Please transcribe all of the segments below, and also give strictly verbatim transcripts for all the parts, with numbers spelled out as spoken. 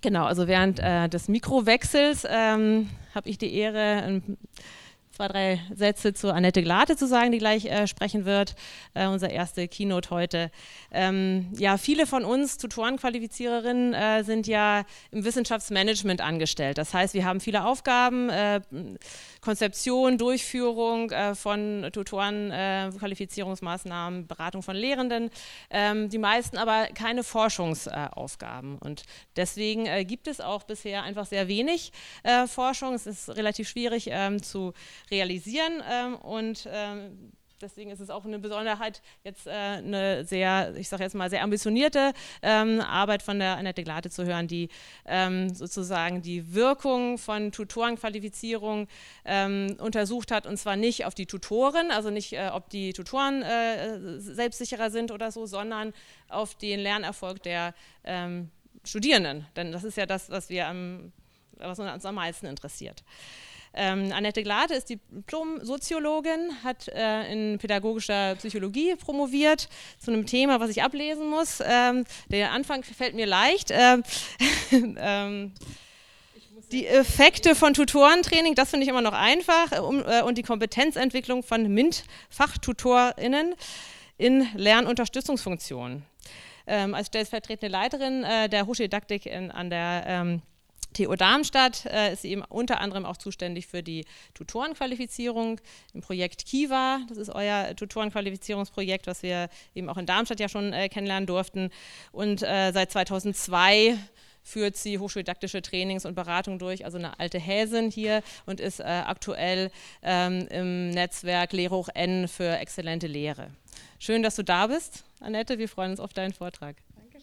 Genau, also während äh, des Mikrowechsels ähm, habe ich die Ehre, ein zwei, drei Sätze zu Annette Glate zu sagen, die gleich äh, sprechen wird, äh, unser erste Keynote heute. Ähm, ja, viele von uns Tutorenqualifiziererinnen äh, sind ja im Wissenschaftsmanagement angestellt. Das heißt, wir haben viele Aufgaben, äh, Konzeption, Durchführung äh, von Tutorenqualifizierungsmaßnahmen, äh, Beratung von Lehrenden, ähm, die meisten aber keine Forschungsaufgaben. Äh, Und deswegen äh, gibt es auch bisher einfach sehr wenig äh, Forschung. Es ist relativ schwierig ähm, zu realisieren ähm, und ähm, deswegen ist es auch eine Besonderheit, jetzt äh, eine sehr, ich sage jetzt mal, sehr ambitionierte ähm, Arbeit von der Annette Glate zu hören, die ähm, sozusagen die Wirkung von Tutorenqualifizierung ähm, untersucht hat, und zwar nicht auf die Tutoren, also nicht, äh, ob die Tutoren äh, selbstsicherer sind oder so, sondern auf den Lernerfolg der ähm, Studierenden. Denn das ist ja das, was, wir am, was uns am meisten interessiert. Ähm, Annette Glate ist Diplom-Soziologin, hat äh, in pädagogischer Psychologie promoviert zu einem Thema, was ich ablesen muss. Ähm, der Anfang fällt mir leicht. Ähm, ähm, die Effekte von Tutorentraining, das finde ich immer noch einfach, um, äh, und die Kompetenzentwicklung von MINT-FachtutorInnen in Lernunterstützungsfunktionen. Ähm, als stellvertretende Leiterin äh, der Hochschuldidaktik in, an der ähm, T U Darmstadt äh, ist sie eben unter anderem auch zuständig für die Tutorenqualifizierung im Projekt Kiva. Das ist euer Tutorenqualifizierungsprojekt, was wir eben auch in Darmstadt ja schon äh, kennenlernen durften. Und äh, seit zweitausendzwei führt sie hochschuldidaktische Trainings und Beratung durch, also eine alte Häsin hier, und ist äh, aktuell ähm, im Netzwerk Lehre hoch N für exzellente Lehre. Schön, dass du da bist, Annette. Wir freuen uns auf deinen Vortrag.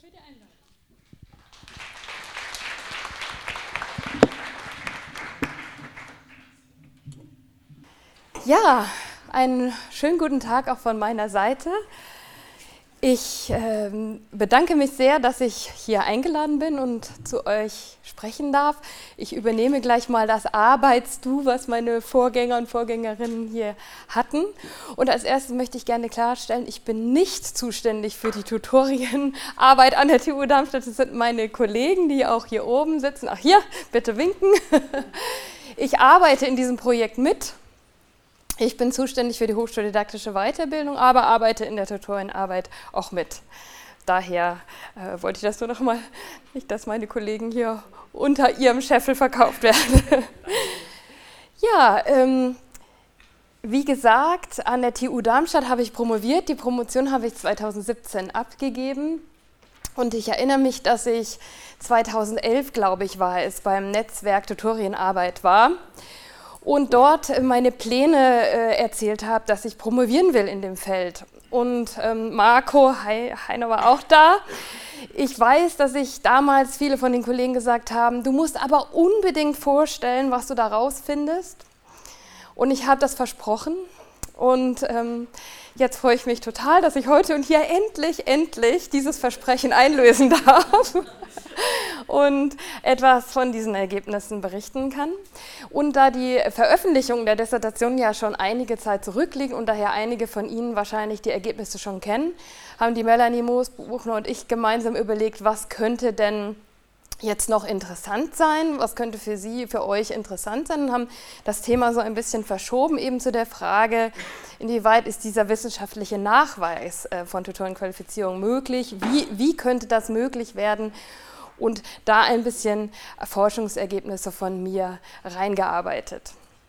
Ja, einen schönen guten Tag auch von meiner Seite. Ich äh, bedanke mich sehr, dass ich hier eingeladen bin und zu euch sprechen darf. Ich übernehme gleich mal das Arbeits-Du, was meine Vorgänger und Vorgängerinnen hier hatten. Und als erstes möchte ich gerne klarstellen, ich bin nicht zuständig für die Tutorienarbeit an der T U Darmstadt. Das sind meine Kollegen, die auch hier oben sitzen. Ach, hier, bitte winken. Ich arbeite in diesem Projekt mit. Ich bin zuständig für die hochschuldidaktische Weiterbildung, aber arbeite in der Tutorienarbeit auch mit. Daher äh, wollte ich das nur noch mal, nicht, dass meine Kollegen hier unter ihrem Scheffel verkauft werden. Ja, ähm, wie gesagt, an der T U Darmstadt habe ich promoviert. Die Promotion habe ich zweitausendsiebzehn abgegeben. Und ich erinnere mich, dass ich zweitausendelf, glaube ich, war es, beim Netzwerk Tutorienarbeit war. Und dort meine Pläne äh, erzählt habe, dass ich promovieren will in dem Feld. Und ähm, Marco He Heiner war auch da. Ich weiß, dass ich damals viele von den Kollegen gesagt haben, du musst aber unbedingt vorstellen, was du da rausfindest. Und ich habe das versprochen. Und ähm, jetzt freue ich mich total, dass ich heute und hier endlich, endlich dieses Versprechen einlösen darf und etwas von diesen Ergebnissen berichten kann. Und da die Veröffentlichung der Dissertation ja schon einige Zeit zurückliegt und daher einige von Ihnen wahrscheinlich die Ergebnisse schon kennen, haben die Melanie Moos-Buchner und ich gemeinsam überlegt, was könnte denn jetzt noch interessant sein, was könnte für Sie, für euch interessant sein, und haben das Thema so ein bisschen verschoben, eben zu der Frage, inwieweit ist dieser wissenschaftliche Nachweis äh, von Tutorenqualifizierung möglich, wie, wie könnte das möglich werden, und da ein bisschen Forschungsergebnisse von mir reingearbeitet.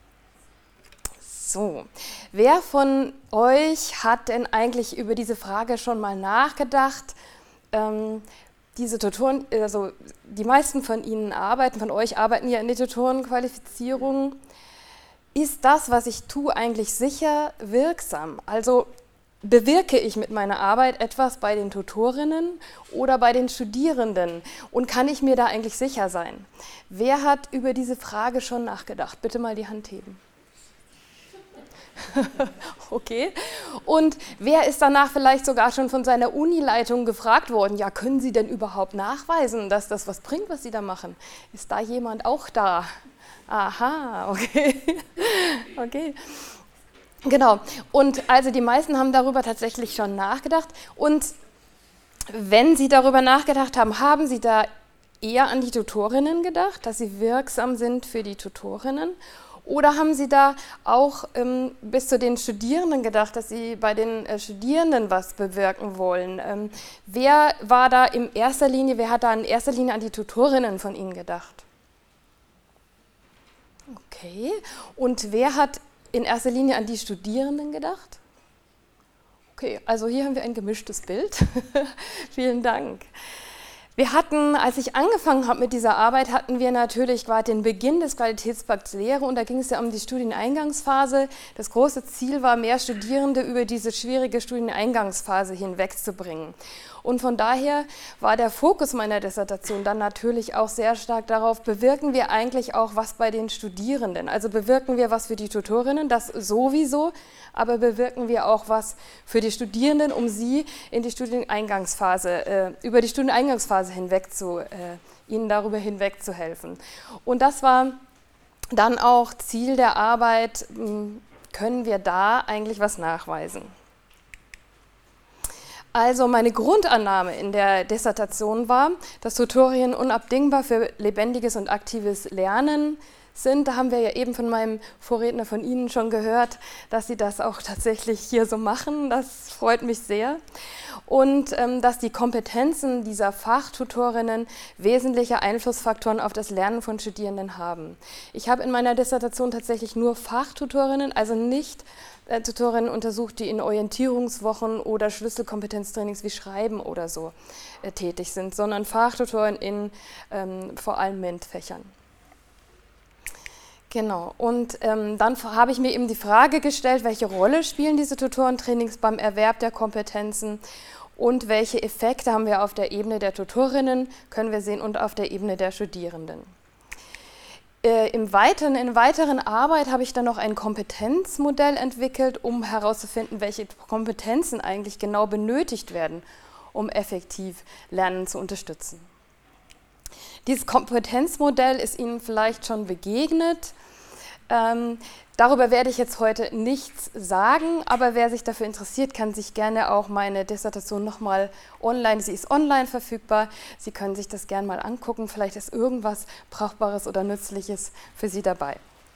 So, wer von euch hat denn eigentlich über diese Frage schon mal nachgedacht? Ähm, Diese Tutoren, also die meisten von Ihnen arbeiten, von euch arbeiten ja in der Tutorenqualifizierung. Ist das, was ich tue, eigentlich sicher wirksam? Also bewirke ich mit meiner Arbeit etwas bei den Tutorinnen oder bei den Studierenden? Und kann ich mir da eigentlich sicher sein? Wer hat über diese Frage schon nachgedacht? Bitte mal die Hand heben. Okay. Und wer ist danach vielleicht sogar schon von seiner Unileitung gefragt worden, ja, können Sie denn überhaupt nachweisen, dass das was bringt, was Sie da machen? Ist da jemand auch da? Aha, okay. Okay. Genau. Und also die meisten haben darüber tatsächlich schon nachgedacht. Und wenn Sie darüber nachgedacht haben, haben Sie da eher an die Tutorinnen gedacht, dass sie wirksam sind für die Tutorinnen? Oder haben Sie da auch ähm, bis zu den Studierenden gedacht, dass Sie bei den äh, Studierenden was bewirken wollen? Ähm, wer war da in erster Linie, wer hat da in erster Linie an die Tutorinnen von Ihnen gedacht? Okay, und wer hat in erster Linie an die Studierenden gedacht? Okay, also hier haben wir ein gemischtes Bild. Vielen Dank. Wir hatten, als ich angefangen habe mit dieser Arbeit, hatten wir natürlich gerade den Beginn des Qualitätspakts Lehre und da ging es ja um die Studieneingangsphase. Das große Ziel war, mehr Studierende über diese schwierige Studieneingangsphase hinwegzubringen. Und von daher war der Fokus meiner Dissertation dann natürlich auch sehr stark darauf, bewirken wir eigentlich auch was bei den Studierenden? Also bewirken wir was für die Tutorinnen, das sowieso, aber bewirken wir auch was für die Studierenden, um sie in die Studieneingangsphase, äh, über die Studieneingangsphase hinweg zu, äh, ihnen darüber hinweg zu helfen. Und das war dann auch Ziel der Arbeit, mh, können wir da eigentlich was nachweisen? Also meine Grundannahme in der Dissertation war, dass Tutorien unabdingbar für lebendiges und aktives Lernen sind. Da haben wir ja eben von meinem Vorredner von Ihnen schon gehört, dass Sie das auch tatsächlich hier so machen. Das freut mich sehr. Und ähm, dass die Kompetenzen dieser Fachtutorinnen wesentliche Einflussfaktoren auf das Lernen von Studierenden haben. Ich habe in meiner Dissertation tatsächlich nur Fachtutorinnen, also nicht äh, Tutorinnen untersucht, die in Orientierungswochen oder Schlüsselkompetenztrainings wie Schreiben oder so äh, tätig sind, sondern Fachtutoren in ähm, vor allem MINT-Fächern. Genau, und ähm, dann habe ich mir eben die Frage gestellt, welche Rolle spielen diese Tutorentrainings beim Erwerb der Kompetenzen und welche Effekte haben wir auf der Ebene der Tutorinnen, können wir sehen, und auf der Ebene der Studierenden. Äh, im weiteren, in weiteren Arbeit habe ich dann noch ein Kompetenzmodell entwickelt, um herauszufinden, welche Kompetenzen eigentlich genau benötigt werden, um effektiv Lernen zu unterstützen. Dieses Kompetenzmodell ist Ihnen vielleicht schon begegnet. Ähm, darüber werde ich jetzt heute nichts sagen, aber wer sich dafür interessiert, kann sich gerne auch meine Dissertation nochmal online, sie ist online verfügbar, Sie können sich das gerne mal angucken, vielleicht ist irgendwas Brauchbares oder Nützliches für Sie dabei.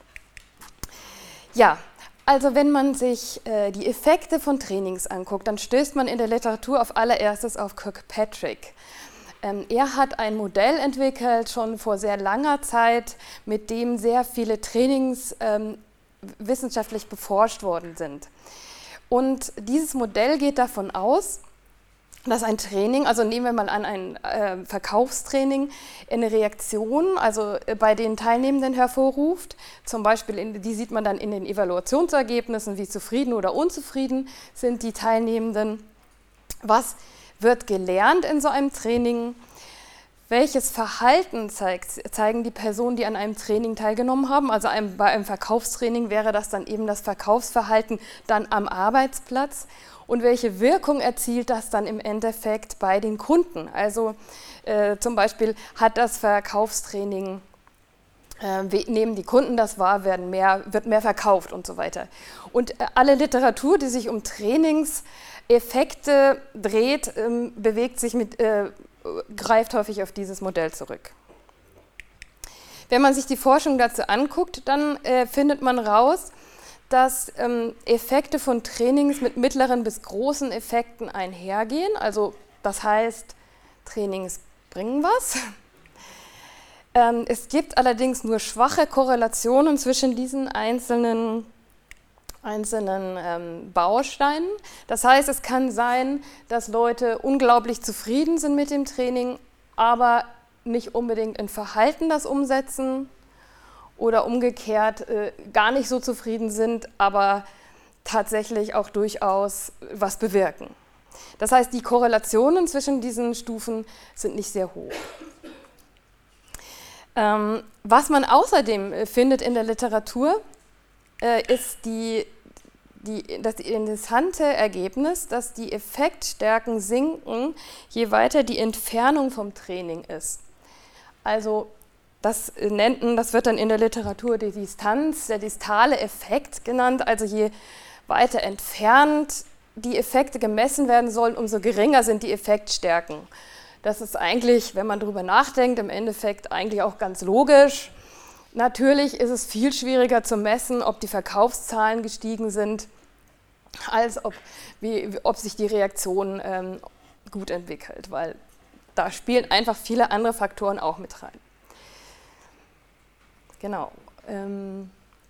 Ja, also wenn man sich äh, die Effekte von Trainings anguckt, dann stößt man in der Literatur auf allererstes auf Kirkpatrick. Er hat ein Modell entwickelt, schon vor sehr langer Zeit, mit dem sehr viele Trainings ähm, wissenschaftlich beforscht worden sind. Und dieses Modell geht davon aus, dass ein Training, also nehmen wir mal an ein äh, Verkaufstraining, eine Reaktion, also äh, bei den Teilnehmenden hervorruft. Zum Beispiel, in, die sieht man dann in den Evaluationsergebnissen, wie zufrieden oder unzufrieden sind die Teilnehmenden. Was wird gelernt in so einem Training? Welches Verhalten zeigt, zeigen die Personen, die an einem Training teilgenommen haben? Also einem, bei einem Verkaufstraining wäre das dann eben das Verkaufsverhalten dann am Arbeitsplatz. Und welche Wirkung erzielt das dann im Endeffekt bei den Kunden? Also äh, zum Beispiel hat das Verkaufstraining, äh, nehmen die Kunden das wahr, werden mehr, wird mehr verkauft und so weiter. Und äh, alle Literatur, die sich um Trainings Effekte dreht, ähm, bewegt sich mit, äh, greift häufig auf dieses Modell zurück. Wenn man sich die Forschung dazu anguckt, dann äh, findet man raus, dass ähm, Effekte von Trainings mit mittleren bis großen Effekten einhergehen. Also das heißt, Trainings bringen was. Ähm, es gibt allerdings nur schwache Korrelationen zwischen diesen einzelnen einzelnen ähm, Bausteinen. Das heißt, es kann sein, dass Leute unglaublich zufrieden sind mit dem Training, aber nicht unbedingt in Verhalten das umsetzen oder umgekehrt äh, gar nicht so zufrieden sind, aber tatsächlich auch durchaus was bewirken. Das heißt, die Korrelationen zwischen diesen Stufen sind nicht sehr hoch. Ähm, was man außerdem findet in der Literatur, äh, ist die Die, das interessante Ergebnis, dass die Effektstärken sinken, je weiter die Entfernung vom Training ist. Also das, nennt, das wird dann in der Literatur die Distanz, der distale Effekt genannt. Also je weiter entfernt die Effekte gemessen werden sollen, umso geringer sind die Effektstärken. Das ist eigentlich, wenn man darüber nachdenkt, im Endeffekt eigentlich auch ganz logisch. Natürlich ist es viel schwieriger zu messen, ob die Verkaufszahlen gestiegen sind, als ob, wie, ob sich die Reaktion ähm, gut entwickelt, weil da spielen einfach viele andere Faktoren auch mit rein. Genau. Ähm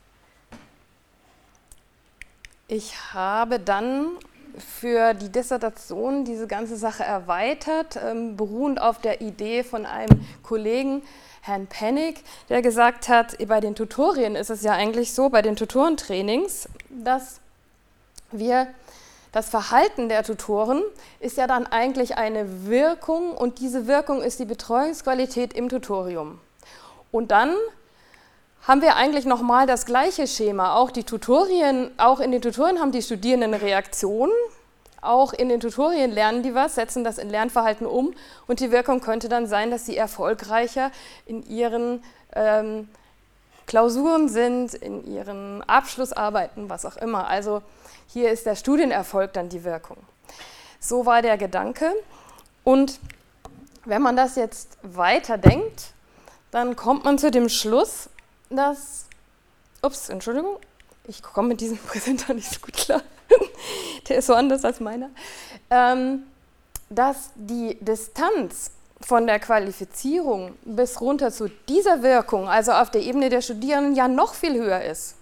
ich habe dann für die Dissertation diese ganze Sache erweitert, ähm, beruhend auf der Idee von einem Kollegen, Herrn Pennig, der gesagt hat, bei den Tutorien ist es ja eigentlich so, bei den Tutorentrainings, dass wir, das Verhalten der Tutoren ist ja dann eigentlich eine Wirkung und diese Wirkung ist die Betreuungsqualität im Tutorium. Und dann haben wir eigentlich nochmal das gleiche Schema. Auch die Tutorien, auch in den Tutorien haben die Studierenden eine Reaktion. Auch in den Tutorien lernen die was, setzen das in Lernverhalten um und die Wirkung könnte dann sein, dass sie erfolgreicher in ihren ähm, Klausuren sind, in ihren Abschlussarbeiten, was auch immer. Also hier ist der Studienerfolg dann die Wirkung. So war der Gedanke. Und wenn man das jetzt weiterdenkt, dann kommt man zu dem Schluss, dass, ups, Entschuldigung, ich komme mit diesem Präsenter nicht so gut klar, der ist so anders als meiner, ähm, dass die Distanz von der Qualifizierung bis runter zu dieser Wirkung, also auf der Ebene der Studierenden, ja noch viel höher ist.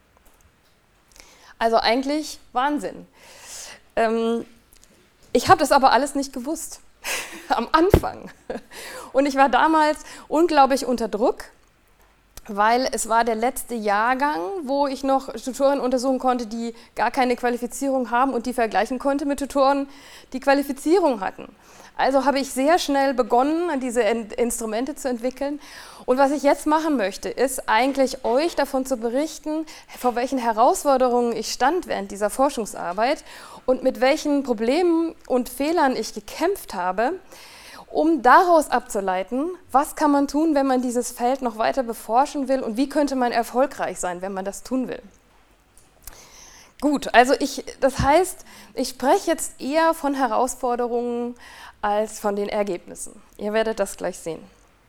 Also eigentlich Wahnsinn. Ähm, ich habe das aber alles nicht gewusst, am Anfang. Und ich war damals unglaublich unter Druck, weil es war der letzte Jahrgang, wo ich noch Tutoren untersuchen konnte, die gar keine Qualifizierung haben und die vergleichen konnte mit Tutoren, die Qualifizierung hatten. Also habe ich sehr schnell begonnen, diese Instrumente zu entwickeln. Und was ich jetzt machen möchte, ist eigentlich euch davon zu berichten, vor welchen Herausforderungen ich stand während dieser Forschungsarbeit und mit welchen Problemen und Fehlern ich gekämpft habe, um daraus abzuleiten, was kann man tun, wenn man dieses Feld noch weiter beforschen will und wie könnte man erfolgreich sein, wenn man das tun will. Gut, also ich, das heißt, ich spreche jetzt eher von Herausforderungen als von den Ergebnissen. Ihr werdet das gleich sehen.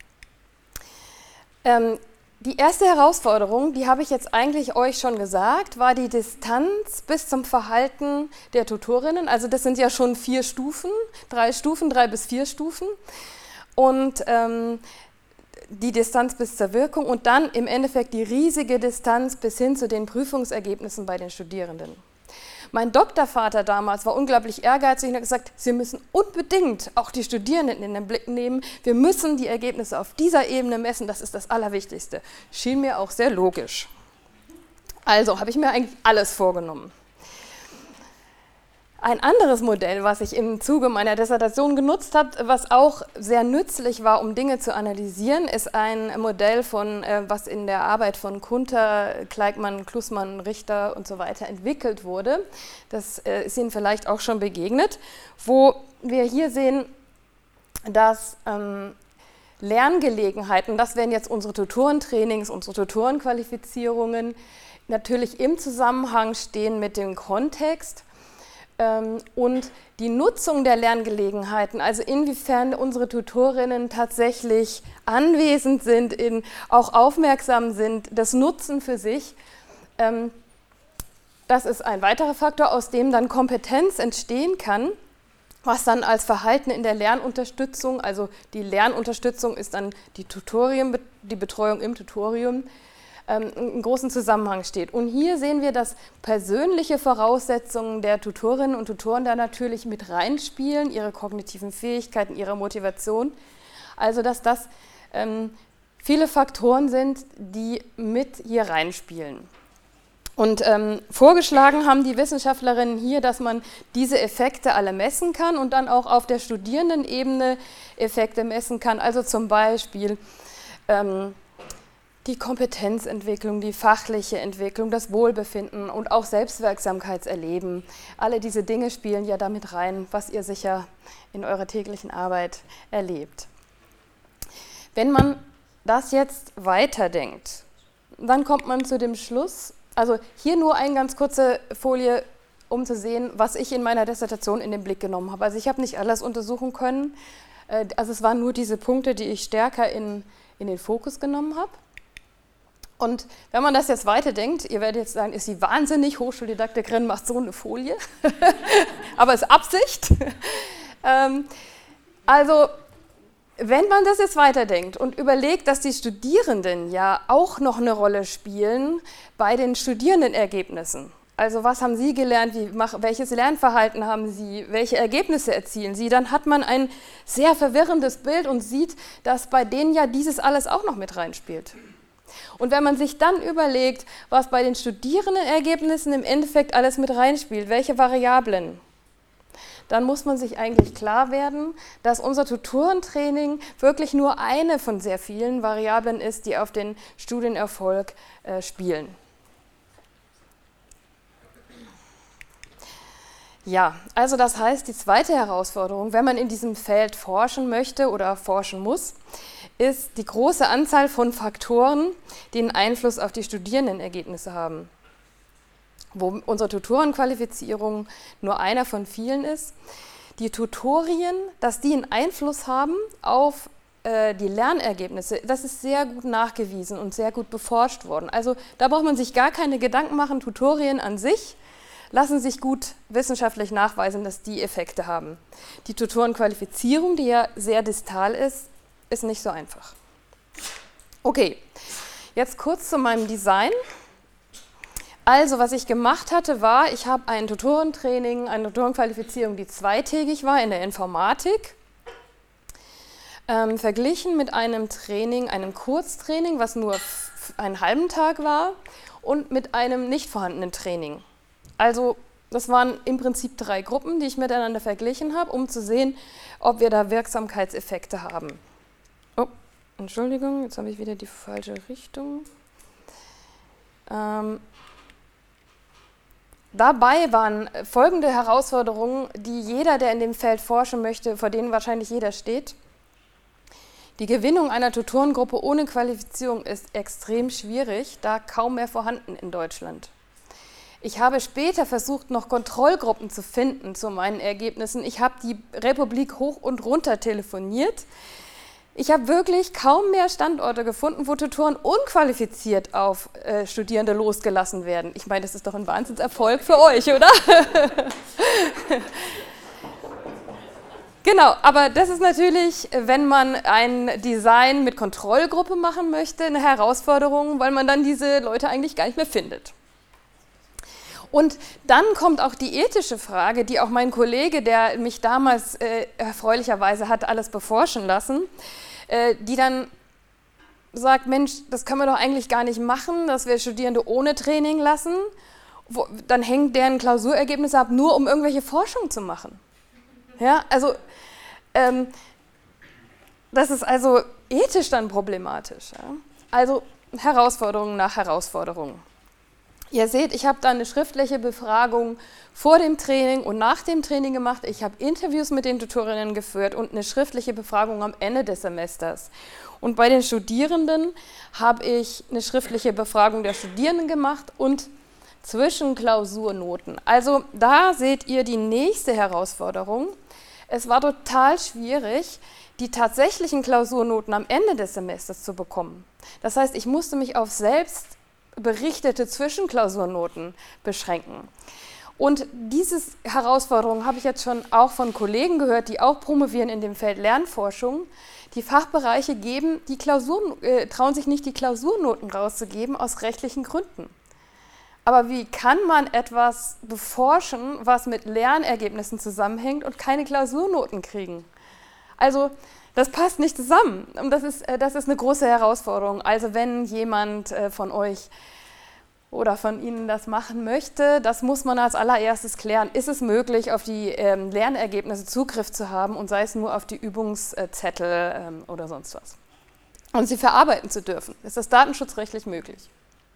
Ähm, die erste Herausforderung, die habe ich jetzt eigentlich euch schon gesagt, war die Distanz bis zum Verhalten der Tutorinnen. Also das sind ja schon vier Stufen, drei Stufen, drei bis vier Stufen. Und ähm, die Distanz bis zur Wirkung und dann im Endeffekt die riesige Distanz bis hin zu den Prüfungsergebnissen bei den Studierenden. Mein Doktorvater damals war unglaublich ehrgeizig und hat gesagt, Sie müssen unbedingt auch die Studierenden in den Blick nehmen. Wir müssen die Ergebnisse auf dieser Ebene messen, das ist das Allerwichtigste. Schien mir auch sehr logisch. Also habe ich mir eigentlich alles vorgenommen. Ein anderes Modell, was ich im Zuge meiner Dissertation genutzt habe, was auch sehr nützlich war, um Dinge zu analysieren, ist ein Modell, von, äh, was in der Arbeit von Kunter, Kleigmann, Klussmann, Richter und so weiter entwickelt wurde. Das äh, ist Ihnen vielleicht auch schon begegnet, wo wir hier sehen, dass ähm, Lerngelegenheiten, das wären jetzt unsere Tutorentrainings, unsere Tutorenqualifizierungen, natürlich im Zusammenhang stehen mit dem Kontext. Und die Nutzung der Lerngelegenheiten, also inwiefern unsere Tutorinnen tatsächlich anwesend sind, in, auch aufmerksam sind, das Nutzen für sich, ähm, das ist ein weiterer Faktor, aus dem dann Kompetenz entstehen kann, was dann als Verhalten in der Lernunterstützung, also die Lernunterstützung ist dann die Tutorien, die Betreuung im Tutorium, einen großen Zusammenhang steht. Und hier sehen wir, dass persönliche Voraussetzungen der Tutorinnen und Tutoren da natürlich mit reinspielen, ihre kognitiven Fähigkeiten, ihre Motivation. Also dass das ähm, viele Faktoren sind, die mit hier reinspielen. Und ähm, vorgeschlagen haben die Wissenschaftlerinnen hier, dass man diese Effekte alle messen kann und dann auch auf der Studierendenebene Effekte messen kann. Also zum Beispiel ähm, die Kompetenzentwicklung, die fachliche Entwicklung, das Wohlbefinden und auch Selbstwirksamkeitserleben. Alle diese Dinge spielen ja damit rein, was ihr sicher in eurer täglichen Arbeit erlebt. Wenn man das jetzt weiterdenkt, dann kommt man zu dem Schluss, also hier nur eine ganz kurze Folie, um zu sehen, was ich in meiner Dissertation in den Blick genommen habe. Also ich habe nicht alles untersuchen können, Äh, also es waren nur diese Punkte, die ich stärker in, in den Fokus genommen habe. Und wenn man das jetzt weiterdenkt, ihr werdet jetzt sagen, ist sie wahnsinnig, Hochschuldidaktikerin macht so eine Folie, aber ist Absicht. ähm, also wenn man das jetzt weiterdenkt und überlegt, dass die Studierenden ja auch noch eine Rolle spielen bei den Studierendenergebnissen, also was haben Sie gelernt, wie, welches Lernverhalten haben Sie, welche Ergebnisse erzielen Sie, dann hat man ein sehr verwirrendes Bild und sieht, dass bei denen ja dieses alles auch noch mit reinspielt. Und wenn man sich dann überlegt, was bei den Studierendenergebnissen im Endeffekt alles mit reinspielt, welche Variablen, dann muss man sich eigentlich klar werden, dass unser Tutorentraining wirklich nur eine von sehr vielen Variablen ist, die auf den Studienerfolg äh, spielen. Ja, also das heißt, die zweite Herausforderung, wenn man in diesem Feld forschen möchte oder forschen muss, ist die große Anzahl von Faktoren, die einen Einfluss auf die Studierendenergebnisse haben. Wo unsere Tutorenqualifizierung nur einer von vielen ist. Die Tutorien, dass die einen Einfluss haben auf äh, die Lernergebnisse, das ist sehr gut nachgewiesen und sehr gut beforscht worden. Also da braucht man sich gar keine Gedanken machen, Tutorien an sich lassen sich gut wissenschaftlich nachweisen, dass die Effekte haben. Die Tutorenqualifizierung, die ja sehr distal ist, ist nicht so einfach. Okay, jetzt kurz zu meinem Design. Also, was ich gemacht hatte, war, ich habe ein Tutorentraining, eine Tutorenqualifizierung, die zweitägig war in der Informatik, ähm, verglichen mit einem Training, einem Kurztraining, was nur einen halben Tag war, und mit einem nicht vorhandenen Training. Also, das waren im Prinzip drei Gruppen, die ich miteinander verglichen habe, um zu sehen, ob wir da Wirksamkeitseffekte haben. Oh, Entschuldigung, jetzt habe ich wieder die falsche Richtung. Ähm, Dabei waren folgende Herausforderungen, die jeder, der in dem Feld forschen möchte, vor denen wahrscheinlich jeder steht. Die Gewinnung einer Tutorengruppe ohne Qualifizierung ist extrem schwierig, da kaum mehr vorhanden in Deutschland. Ich habe später versucht, noch Kontrollgruppen zu finden zu meinen Ergebnissen. Ich habe die Republik hoch und runter telefoniert. Ich habe wirklich kaum mehr Standorte gefunden, wo Tutoren unqualifiziert auf äh, Studierende losgelassen werden. Ich meine, das ist doch ein Wahnsinnserfolg für euch, oder? Genau, aber das ist natürlich, wenn man ein Design mit Kontrollgruppe machen möchte, eine Herausforderung, weil man dann diese Leute eigentlich gar nicht mehr findet. Und dann kommt auch die ethische Frage, die auch mein Kollege, der mich damals äh, erfreulicherweise hat alles beforschen lassen, äh, die dann sagt, Mensch, das können wir doch eigentlich gar nicht machen, dass wir Studierende ohne Training lassen. Wo, dann hängt deren Klausurergebnisse ab, nur um irgendwelche Forschung zu machen. Ja, also ähm, das ist also ethisch dann problematisch. Ja? Also Herausforderung nach Herausforderung. Ihr seht, ich habe da eine schriftliche Befragung vor dem Training und nach dem Training gemacht. Ich habe Interviews mit den Tutorinnen geführt und eine schriftliche Befragung am Ende des Semesters. Und bei den Studierenden habe ich eine schriftliche Befragung der Studierenden gemacht und Zwischenklausurnoten. Also da seht ihr die nächste Herausforderung. Es war total schwierig, die tatsächlichen Klausurnoten am Ende des Semesters zu bekommen. Das heißt, ich musste mich auf selbst berichtete Zwischenklausurnoten beschränken. Und diese Herausforderung habe ich jetzt schon auch von Kollegen gehört, die auch promovieren in dem Feld Lernforschung. Die Fachbereiche geben die Klausuren, äh, trauen sich nicht, die Klausurnoten rauszugeben, aus rechtlichen Gründen. Aber wie kann man etwas beforschen, was mit Lernergebnissen zusammenhängt und keine Klausurnoten kriegen? Also das passt nicht zusammen und das ist, das ist eine große Herausforderung. Also wenn jemand von euch oder von Ihnen das machen möchte, das muss man als allererstes klären. Ist es möglich, auf die ähm, Lernergebnisse Zugriff zu haben und sei es nur auf die Übungszettel ähm, oder sonst was? Und sie verarbeiten zu dürfen. Ist das datenschutzrechtlich möglich?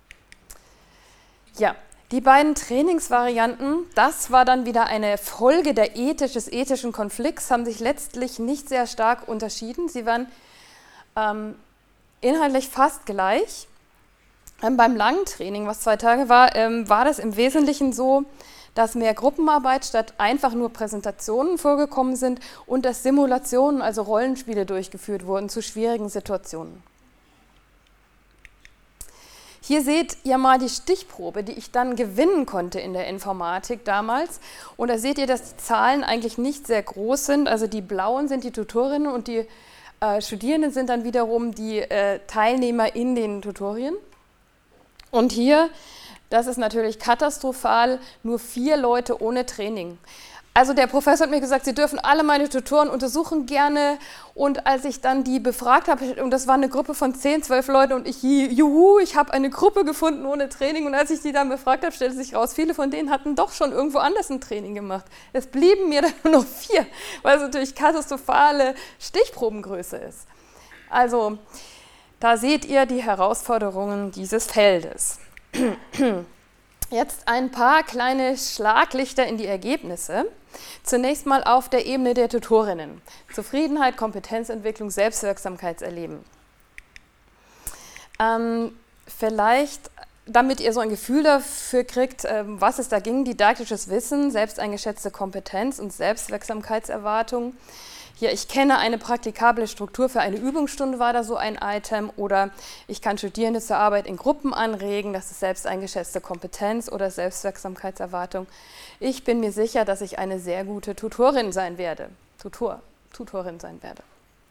Ja. Die beiden Trainingsvarianten, das war dann wieder eine Folge der ethisch, des ethischen Konflikts, haben sich letztlich nicht sehr stark unterschieden. Sie waren ähm, inhaltlich fast gleich. Ähm, beim langen Training, was zwei Tage war, ähm, war das im Wesentlichen so, dass mehr Gruppenarbeit statt einfach nur Präsentationen vorgekommen sind und dass Simulationen, also Rollenspiele, durchgeführt wurden zu schwierigen Situationen. Hier seht ihr mal die Stichprobe, die ich dann gewinnen konnte in der Informatik damals. Und da seht ihr, dass die Zahlen eigentlich nicht sehr groß sind. Also die blauen sind die Tutorinnen und die äh, Studierenden sind dann wiederum die äh, Teilnehmer in den Tutorien. Und hier, das ist natürlich katastrophal, nur vier Leute ohne Training. Also der Professor hat mir gesagt, Sie dürfen alle meine Tutoren untersuchen gerne. Und als ich dann die befragt habe, und das war eine Gruppe von zehn, zwölf Leuten, und ich, juhu, ich habe eine Gruppe gefunden ohne Training. Und als ich die dann befragt habe, stellte sich raus, viele von denen hatten doch schon irgendwo anders ein Training gemacht. Es blieben mir dann nur noch vier, weil es natürlich katastrophale Stichprobengröße ist. Also da seht ihr die Herausforderungen dieses Feldes. Jetzt ein paar kleine Schlaglichter in die Ergebnisse. Zunächst mal auf der Ebene der Tutorinnen. Zufriedenheit, Kompetenzentwicklung, Selbstwirksamkeitserleben. Ähm, vielleicht, damit ihr so ein Gefühl dafür kriegt, ähm, was es da ging, didaktisches Wissen, selbsteingeschätzte Kompetenz und Selbstwirksamkeitserwartung. Hier, ich kenne eine praktikable Struktur für eine Übungsstunde, war da so ein Item. Oder ich kann Studierende zur Arbeit in Gruppen anregen, das ist selbsteingeschätzte Kompetenz oder Selbstwirksamkeitserwartung. Ich bin mir sicher, dass ich eine sehr gute Tutorin sein werde, Tutor, Tutorin sein werde.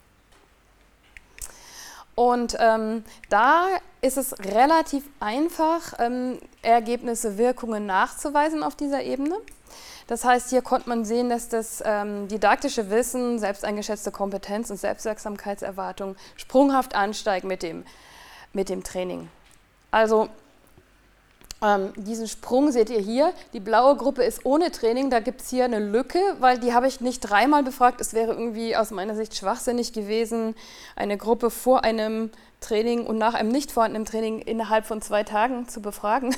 Und ähm, da ist es relativ einfach, ähm, Ergebnisse, Wirkungen nachzuweisen auf dieser Ebene. Das heißt, hier konnte man sehen, dass das ähm, didaktische Wissen, selbsteingeschätzte Kompetenz und Selbstwirksamkeitserwartung sprunghaft ansteigt mit dem, mit dem Training. Also ähm, diesen Sprung seht ihr hier. Die blaue Gruppe ist ohne Training, da gibt es hier eine Lücke, weil die habe ich nicht dreimal befragt. Es wäre irgendwie aus meiner Sicht schwachsinnig gewesen, eine Gruppe vor einem Training und nach einem nicht vorhandenen Training innerhalb von zwei Tagen zu befragen.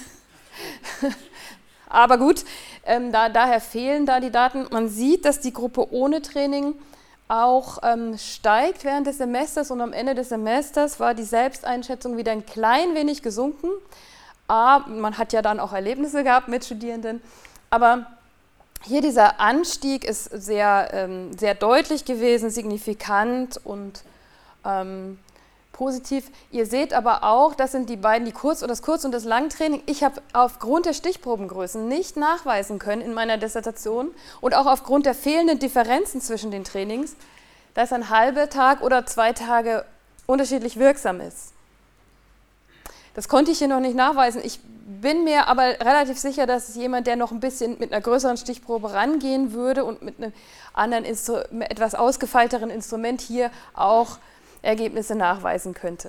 Aber gut, ähm, da, daher fehlen da die Daten. Man sieht, dass die Gruppe ohne Training auch ähm, steigt während des Semesters und am Ende des Semesters war die Selbsteinschätzung wieder ein klein wenig gesunken. Aber man hat ja dann auch Erlebnisse gehabt mit Studierenden. Aber hier dieser Anstieg ist sehr, ähm, sehr deutlich gewesen, signifikant und ähm, positiv. Ihr seht aber auch, das sind die beiden, die Kurz- und das Kurz- und das Langtraining. Ich habe aufgrund der Stichprobengrößen nicht nachweisen können in meiner Dissertation und auch aufgrund der fehlenden Differenzen zwischen den Trainings, dass ein halber Tag oder zwei Tage unterschiedlich wirksam ist. Das konnte ich hier noch nicht nachweisen. Ich bin mir aber relativ sicher, dass jemand, der noch ein bisschen mit einer größeren Stichprobe rangehen würde und mit einem anderen, Instru- etwas ausgefeilteren Instrument hier auch Ergebnisse nachweisen könnte.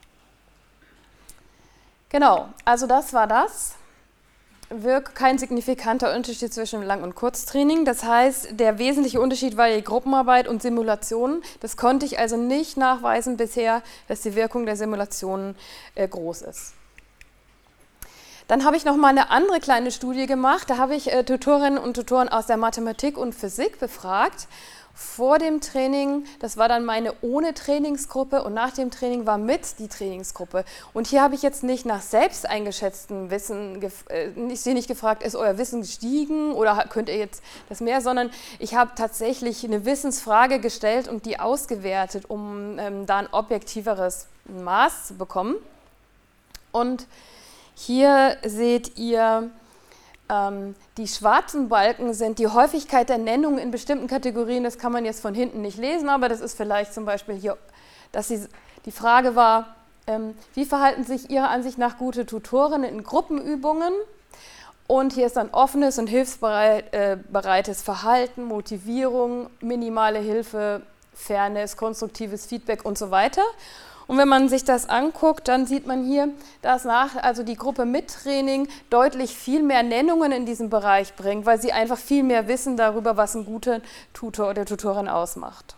Genau, also das war das. Wirk kein signifikanter Unterschied zwischen Lang- und Kurztraining. Das heißt, der wesentliche Unterschied war die Gruppenarbeit und Simulationen. Das konnte ich also nicht nachweisen bisher, dass die Wirkung der Simulationen äh, groß ist. Dann habe ich noch mal eine andere kleine Studie gemacht. Da habe ich äh, Tutorinnen und Tutoren aus der Mathematik und Physik befragt. Vor dem Training, das war dann meine ohne Trainingsgruppe und nach dem Training war mit die Trainingsgruppe. Und hier habe ich jetzt nicht nach selbst eingeschätztem Wissen, äh, ich sie nicht gefragt, ist euer Wissen gestiegen oder könnt ihr jetzt das mehr, sondern ich habe tatsächlich eine Wissensfrage gestellt und die ausgewertet, um ähm, da ein objektiveres Maß zu bekommen. Und hier seht ihr, Ähm, die schwarzen Balken sind die Häufigkeit der Nennungen in bestimmten Kategorien. Das kann man jetzt von hinten nicht lesen, aber das ist vielleicht zum Beispiel hier, dass sie, die Frage war, ähm, wie verhalten sich Ihrer Ansicht nach gute Tutorinnen in Gruppenübungen? Und hier ist dann offenes und hilfsbereites Verhalten, Motivierung, minimale Hilfe, Fairness, konstruktives Feedback und so weiter. Und wenn man sich das anguckt, dann sieht man hier, dass nach, also die Gruppe mit Training deutlich viel mehr Nennungen in diesem Bereich bringt, weil sie einfach viel mehr wissen darüber, was ein guter Tutor oder Tutorin ausmacht.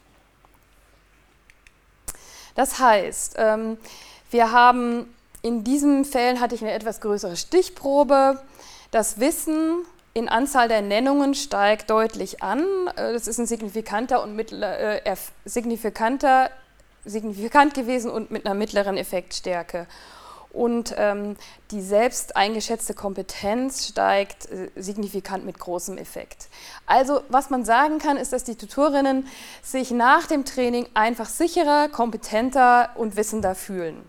Das heißt, wir haben in diesen Fällen hatte ich eine etwas größere Stichprobe. Das Wissen in Anzahl der Nennungen steigt deutlich an. Das ist ein signifikanter und mittler, äh, signifikanter signifikant gewesen und mit einer mittleren Effektstärke. und ähm, die selbst eingeschätzte Kompetenz steigt äh, signifikant mit großem Effekt. Also was man sagen kann, ist, dass die Tutorinnen sich nach dem Training einfach sicherer, kompetenter und wissender fühlen.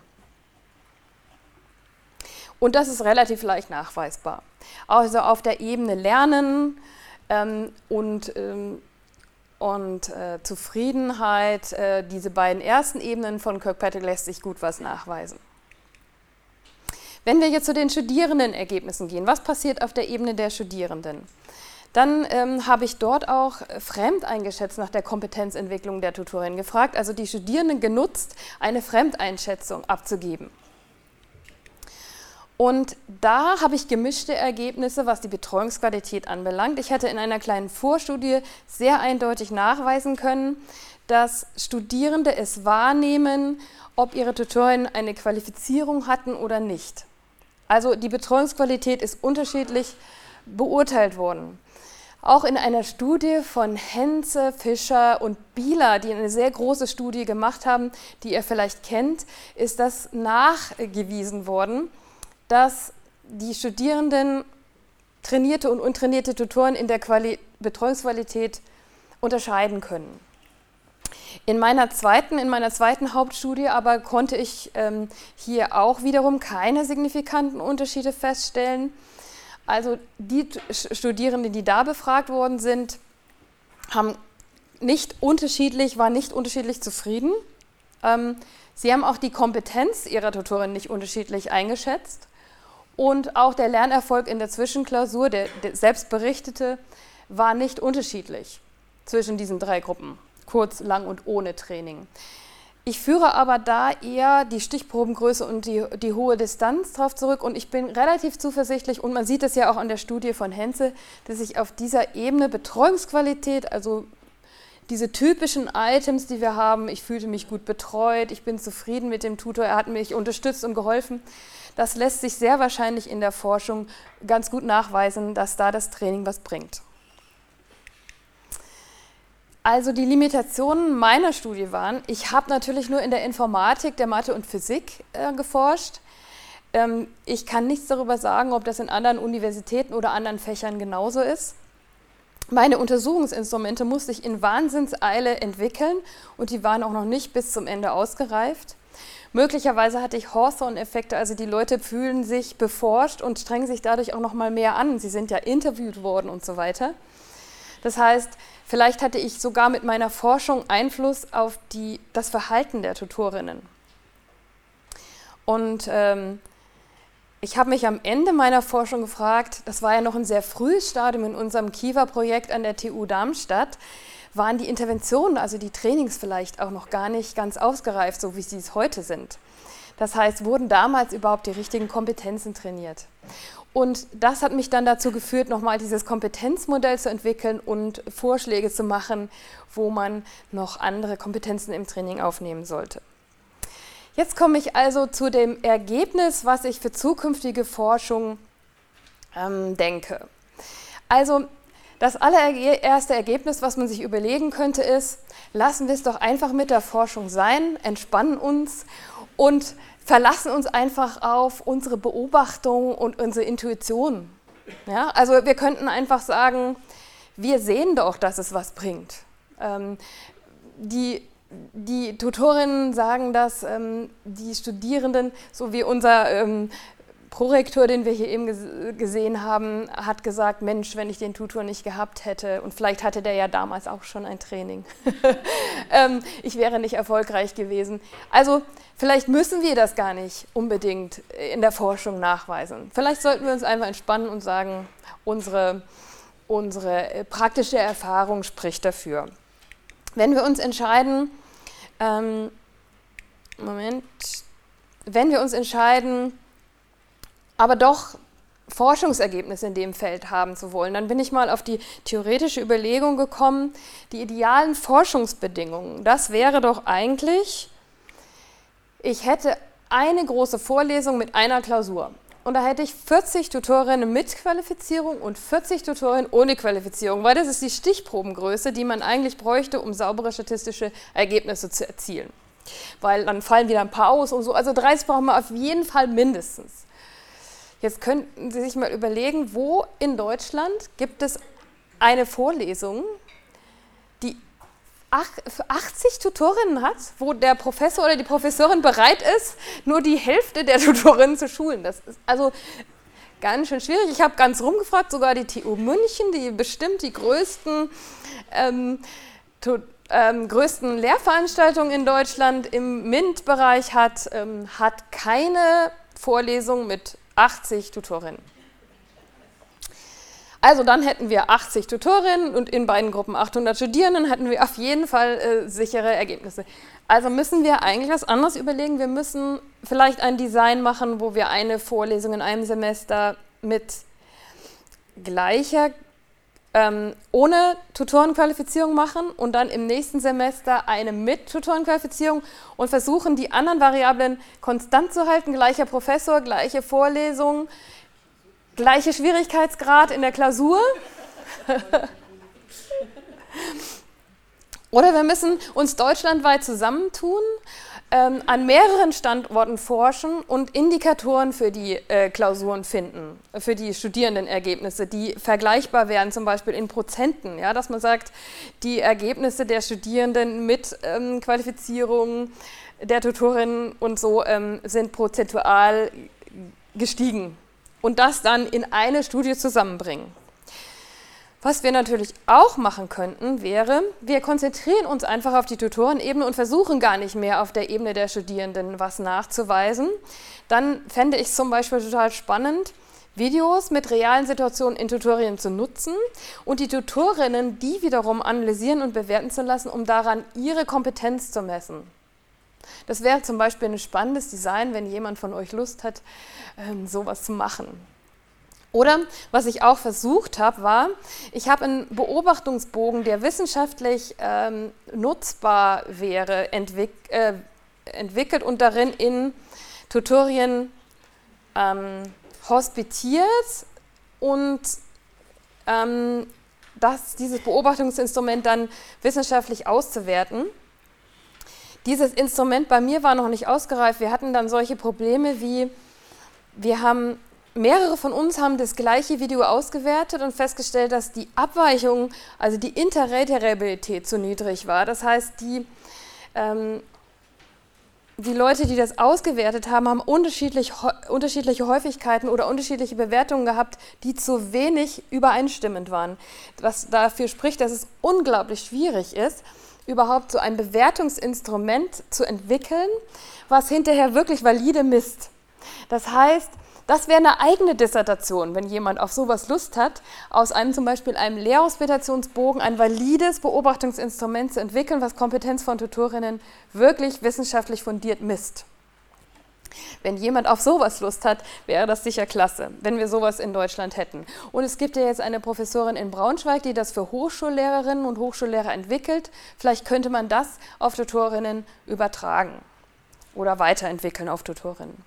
Und das ist relativ leicht nachweisbar. Also auf der Ebene Lernen ähm, und, ähm, und äh, Zufriedenheit, äh, diese beiden ersten Ebenen von Kirkpatrick lässt sich gut was nachweisen. Wenn wir jetzt zu den Studierendenergebnissen gehen, was passiert auf der Ebene der Studierenden? Dann ähm, habe ich dort auch fremd eingeschätzt nach der Kompetenzentwicklung der Tutorin gefragt, also die Studierenden genutzt, eine Fremdeinschätzung abzugeben. Und da habe ich gemischte Ergebnisse, was die Betreuungsqualität anbelangt. Ich hätte in einer kleinen Vorstudie sehr eindeutig nachweisen können, dass Studierende es wahrnehmen, ob ihre Tutorinnen eine Qualifizierung hatten oder nicht. Also die Betreuungsqualität ist unterschiedlich beurteilt worden. Auch in einer Studie von Henze, Fischer und Bieler, die eine sehr große Studie gemacht haben, die ihr vielleicht kennt, ist das nachgewiesen worden, dass die Studierenden trainierte und untrainierte Tutoren in der Quali- Betreuungsqualität unterscheiden können. In meiner zweiten, in meiner zweiten Hauptstudie aber konnte ich ähm, hier auch wiederum keine signifikanten Unterschiede feststellen. Also die Studierenden, die da befragt worden sind, haben nicht unterschiedlich, waren nicht unterschiedlich zufrieden. Ähm, sie haben auch die Kompetenz ihrer Tutorin nicht unterschiedlich eingeschätzt. Und auch der Lernerfolg in der Zwischenklausur, der, der selbstberichtete, war nicht unterschiedlich zwischen diesen drei Gruppen, kurz, lang und ohne Training. Ich führe aber da eher die Stichprobengröße und die, die hohe Distanz darauf zurück und ich bin relativ zuversichtlich und man sieht es ja auch an der Studie von Henze, dass ich auf dieser Ebene Betreuungsqualität, also diese typischen Items, die wir haben, ich fühlte mich gut betreut, ich bin zufrieden mit dem Tutor, er hat mich unterstützt und geholfen, das lässt sich sehr wahrscheinlich in der Forschung ganz gut nachweisen, dass da das Training was bringt. Also die Limitationen meiner Studie waren, ich habe natürlich nur in der Informatik, der Mathe und Physik äh, geforscht. Ähm, ich kann nichts darüber sagen, ob das in anderen Universitäten oder anderen Fächern genauso ist. Meine Untersuchungsinstrumente musste ich in Wahnsinnseile entwickeln und die waren auch noch nicht bis zum Ende ausgereift. Möglicherweise hatte ich Hawthorne-Effekte, also die Leute fühlen sich beforscht und strengen sich dadurch auch noch mal mehr an. Sie sind ja interviewt worden und so weiter. Das heißt, vielleicht hatte ich sogar mit meiner Forschung Einfluss auf die, das Verhalten der Tutorinnen. Und ähm, ich habe mich am Ende meiner Forschung gefragt, das war ja noch ein sehr frühes Stadium in unserem Kiva-Projekt an der T U Darmstadt, waren die Interventionen, also die Trainings vielleicht auch noch gar nicht ganz ausgereift, so wie sie es heute sind. Das heißt, wurden damals überhaupt die richtigen Kompetenzen trainiert? Und das hat mich dann dazu geführt, nochmal dieses Kompetenzmodell zu entwickeln und Vorschläge zu machen, wo man noch andere Kompetenzen im Training aufnehmen sollte. Jetzt komme ich also zu dem Ergebnis, was ich für zukünftige Forschung ähm, denke. Also das allererste Ergebnis, was man sich überlegen könnte, ist, lassen wir es doch einfach mit der Forschung sein, entspannen uns und verlassen uns einfach auf unsere Beobachtung und unsere Intuition. Ja, also wir könnten einfach sagen, wir sehen doch, dass es was bringt. Ähm, die, die Tutorinnen sagen das, ähm, die Studierenden, so wie unser ähm, Prorektor, den wir hier eben ges- gesehen haben, hat gesagt, Mensch, wenn ich den Tutor nicht gehabt hätte, und vielleicht hatte der ja damals auch schon ein Training, ähm, ich wäre nicht erfolgreich gewesen. Also vielleicht müssen wir das gar nicht unbedingt in der Forschung nachweisen. Vielleicht sollten wir uns einfach entspannen und sagen, unsere, unsere praktische Erfahrung spricht dafür. Wenn wir uns entscheiden, ähm, Moment, wenn wir uns entscheiden, aber doch Forschungsergebnisse in dem Feld haben zu wollen, dann bin ich mal auf die theoretische Überlegung gekommen, die idealen Forschungsbedingungen, das wäre doch eigentlich, ich hätte eine große Vorlesung mit einer Klausur und da hätte ich vierzig Tutorinnen mit Qualifizierung und vierzig Tutorinnen ohne Qualifizierung, weil das ist die Stichprobengröße, die man eigentlich bräuchte, um saubere statistische Ergebnisse zu erzielen. weil dann fallen wieder ein paar aus und so. Also dreißig brauchen wir auf jeden Fall mindestens. Jetzt könnten Sie sich mal überlegen, wo in Deutschland gibt es eine Vorlesung, die für achtzig Tutorinnen hat, wo der Professor oder die Professorin bereit ist, nur die Hälfte der Tutorinnen zu schulen. Das ist also ganz schön schwierig. Ich habe ganz rumgefragt, sogar die T U München, die bestimmt die größten, ähm, to, ähm, größten Lehrveranstaltungen in Deutschland im MINT-Bereich hat, ähm, hat keine Vorlesung mit achtzig Tutorinnen. Also dann hätten wir achtzig Tutorinnen und in beiden Gruppen achthundert Studierenden, hätten wir auf jeden Fall äh, sichere Ergebnisse. Also müssen wir eigentlich was anderes überlegen. Wir müssen vielleicht ein Design machen, wo wir eine Vorlesung in einem Semester mit gleicher, ähm, ohne Tutorenqualifizierung machen und dann im nächsten Semester eine mit Tutorenqualifizierung und versuchen, die anderen Variablen konstant zu halten. Gleicher Professor, gleiche Vorlesung, gleiche Schwierigkeitsgrad in der Klausur. Oder wir müssen uns deutschlandweit zusammentun, ähm, an mehreren Standorten forschen und Indikatoren für die äh, Klausuren finden, für die Studierendenergebnisse, die vergleichbar wären, zum Beispiel in Prozenten. Ja, dass man sagt, die Ergebnisse der Studierenden mit ähm, Qualifizierung der Tutorinnen und so ähm, sind prozentual gestiegen. Und das dann in eine Studie zusammenbringen. Was wir natürlich auch machen könnten, wäre, wir konzentrieren uns einfach auf die Tutorenebene und versuchen gar nicht mehr auf der Ebene der Studierenden was nachzuweisen. Dann fände ich es zum Beispiel total spannend, Videos mit realen Situationen in Tutorien zu nutzen und die Tutorinnen die wiederum analysieren und bewerten zu lassen, um daran ihre Kompetenz zu messen. Das wäre zum Beispiel ein spannendes Design, wenn jemand von euch Lust hat, sowas zu machen. Oder was ich auch versucht habe, war, ich habe einen Beobachtungsbogen, der wissenschaftlich ähm, nutzbar wäre, entwick äh, entwickelt und darin in Tutorien ähm, hospitiert und ähm, das, dieses Beobachtungsinstrument dann wissenschaftlich auszuwerten. Dieses Instrument bei mir war noch nicht ausgereift. Wir hatten dann solche Probleme wie, wir haben, mehrere von uns haben das gleiche Video ausgewertet und festgestellt, dass die Abweichung, also die Interreterabilität zu niedrig war. Das heißt, die, ähm, die Leute, die das ausgewertet haben, haben unterschiedlich, unterschiedliche Häufigkeiten oder unterschiedliche Bewertungen gehabt, die zu wenig übereinstimmend waren. Was dafür spricht, dass es unglaublich schwierig ist, überhaupt so ein Bewertungsinstrument zu entwickeln, was hinterher wirklich valide misst. Das heißt, das wäre eine eigene Dissertation, wenn jemand auf sowas Lust hat, aus einem zum Beispiel einem Lehrhospitationsbogen ein valides Beobachtungsinstrument zu entwickeln, was Kompetenz von Tutorinnen wirklich wissenschaftlich fundiert misst. Wenn jemand auf sowas Lust hat, wäre das sicher klasse, wenn wir sowas in Deutschland hätten. Und es gibt ja jetzt eine Professorin in Braunschweig, die das für Hochschullehrerinnen und Hochschullehrer entwickelt. Vielleicht könnte man das auf Tutorinnen übertragen oder weiterentwickeln auf Tutorinnen.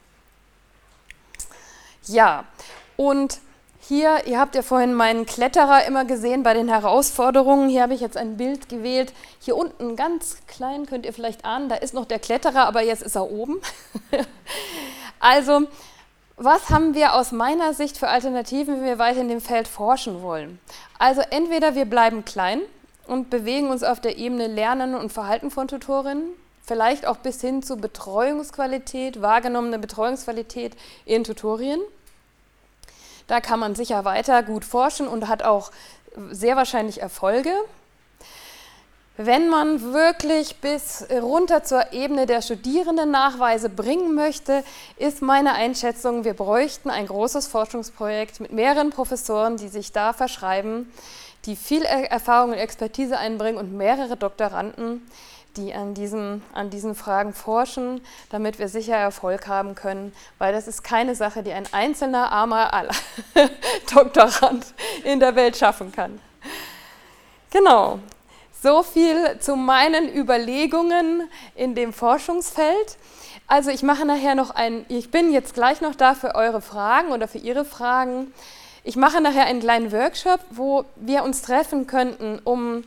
Ja, und hier, ihr habt ja vorhin meinen Kletterer immer gesehen bei den Herausforderungen. Hier habe ich jetzt ein Bild gewählt. Hier unten ganz klein, könnt ihr vielleicht ahnen, da ist noch der Kletterer, aber jetzt ist er oben. Also, was haben wir aus meiner Sicht für Alternativen, wenn wir weiter in dem Feld forschen wollen? Also entweder wir bleiben klein und bewegen uns auf der Ebene Lernen und Verhalten von Tutorinnen, vielleicht auch bis hin zu Betreuungsqualität, wahrgenommene Betreuungsqualität in Tutorien. Da kann man sicher weiter gut forschen und hat auch sehr wahrscheinlich Erfolge. Wenn man wirklich bis runter zur Ebene der Studierendennachweise bringen möchte, ist meine Einschätzung, wir bräuchten ein großes Forschungsprojekt mit mehreren Professoren, die sich da verschreiben, die viel Erfahrung und Expertise einbringen und mehrere Doktoranden, die an diesen, an diesen Fragen forschen, damit wir sicher Erfolg haben können, weil das ist keine Sache, die ein einzelner armer Doktorand in der Welt schaffen kann. Genau, so viel zu meinen Überlegungen in dem Forschungsfeld. Also ich mache nachher noch ein, ich bin jetzt gleich noch da für eure Fragen oder für Ihre Fragen. Ich mache nachher einen kleinen Workshop, wo wir uns treffen könnten, um